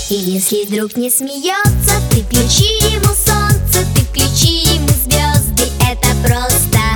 И если друг не смеется, ты включи ему солнце, ты включи ему звезды. Это просто